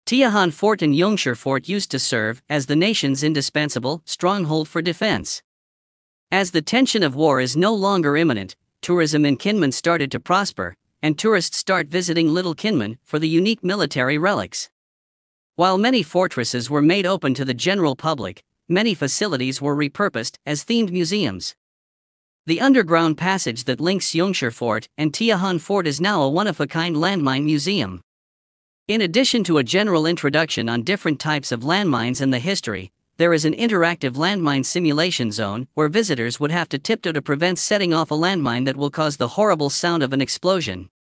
Tiahan Fort and Yongshire Fort used to serve as the nation's indispensable stronghold for defense. As the tension of war is no longer imminent, tourism in Kinmen started to prosper, and tourists start visiting Little Kinmen for the unique military relics. While many fortresses were made open to the general public, many facilities were repurposed as themed museums. The underground passage that links Yongshire Fort and Tiahan Fort is now a one-of-a-kind landmine museum. In addition to a general introduction on different types of landmines and the history, there is an interactive landmine simulation zone where visitors would have to tiptoe to prevent setting off a landmine that will cause the horrible sound of an explosion.